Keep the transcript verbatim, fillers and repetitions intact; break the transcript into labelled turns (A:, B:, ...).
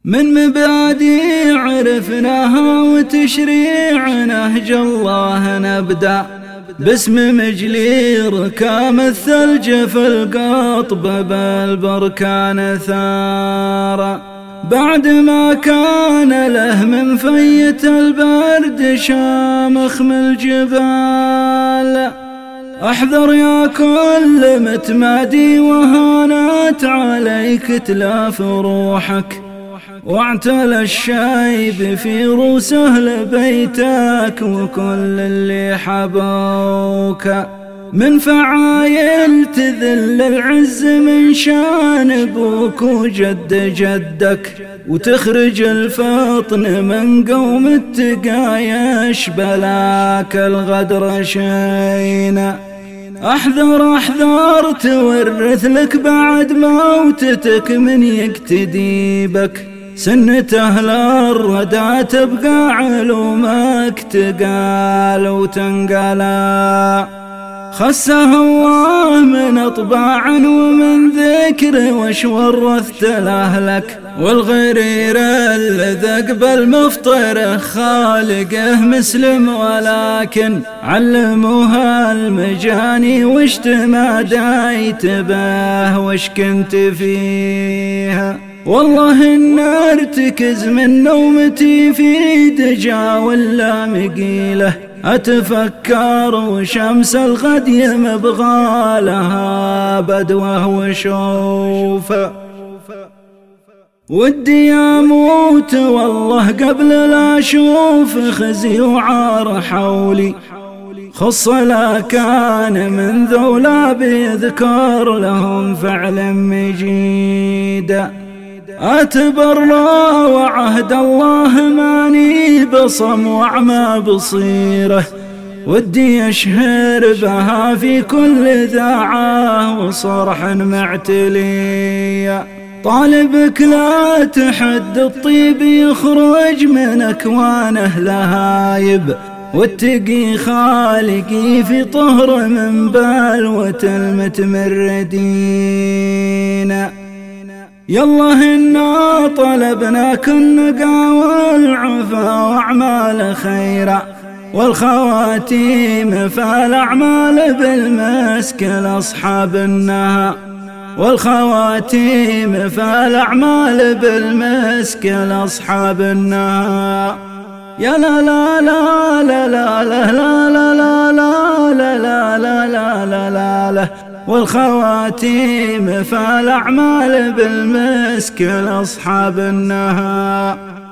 A: من مبادئ عرفناها وتشريع نهج الله نبدأ، باسم مجلي ركام الثلج في القطب بالبركان ثار، بعد ما كان له من فية البرد شامخ من الجبال. احذر يا كل متمادي وهانت عليك تلاف روحك، واعتلى الشايب في روسه لبيتك وكل اللي حبوك، من فعايل تذل العز من شان ابوك وجد جدك، وتخرج الفطن من قوم التقايش بلاك الغدر شينا. احذر احذر تورث لك بعد موتتك من يقتدي بك، سنة أهل الردى تبقى علومك تقال وتنقلا. خسها الله من أطباع ومن ذكر وش ورثت لأهلك، والغرير اللي ذق بالمفطر خالقه مسلم ولكن علموها المجاني وش تماديت به وش كنت فيها. والله إن ارتكز من نومتي في دجا ولا مقيله، أتفكر وشمس الغد يمبغى لها بدوه وشوفه، ودي أموت والله قبل لا أشوف خزي وعار حولي، خص لا كان من ذولا بيذكر لهم فعل مجيدا. أتبرى وعهد الله ماني بصم وعمى بصيره، ودي أشهر بها في كل ذاعة وصرح معتلية. طالبك لا تحد الطيب يخرج من أكوانه لهايب، واتقي خالقي في طهر من بلوة المتمردين. يالله إنا طلبناك النقا والعفا وأعمال خيرا، والخواتيم فالأعمال بالمسك لأصحاب النهى، والخواتيم فالأعمال بالمسك لأصحاب النهى. يا لا لا لا لا لا لا لا لا لا لا لا لا لا لا لا، والخواتيم فالأعمال بالمسك لأصحاب النهى.